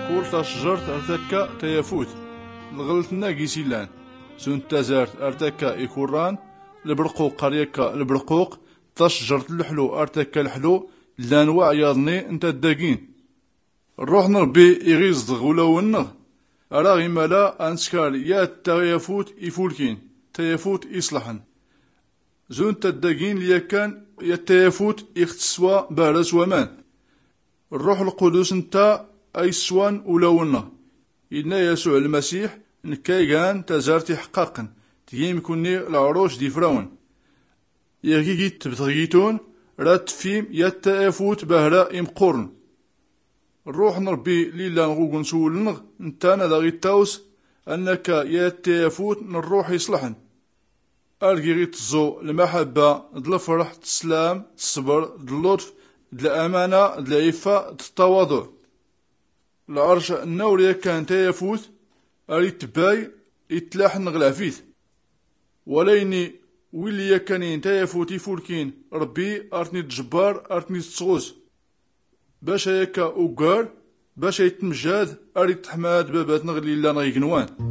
كل تشجرت ارتكا تيفوت الغلطنا كيسيلان سون تزارت ارتكا إكوران البرقوق قريكا البرقوق تشجرت الحلو ارتكا الحلو لانواع ياضني انت الداقين الروح نربي يغيزدغ ولا ونغ أراغي مالا أنسكار يا تيفوت يفولكين تيفوت يصلحن زون تدقين ليا كان يتيفوت يختسوا بارس ومان الروح القدس انتا اي سوان ولونا إلنا يسوع المسيح نكايغان تزارتي حقاقا تيم كوني العروش دي فراون يغيكي تبتغيتون رات فيم يتيفوت بهرا يمقورن الروح نربي ليلا نغوغن سولنغ انتانا لاغي التاوس انك يتيفوت الروح يصلحن أرجي تزو المحبة د الفرح د السلام د الصبر د اللطف د الأمانة د العفة د التواضع العرش النورية كان تيفوت أريد تباي يتلاحن غلافيت وليني ويلي كانين تيفوت يفولكين ربي أرتني تجبار أرتني تصغوز باش هيكا أوغار باش يتمجاد أريد تحماد بابات نغلي لا نغيقنوان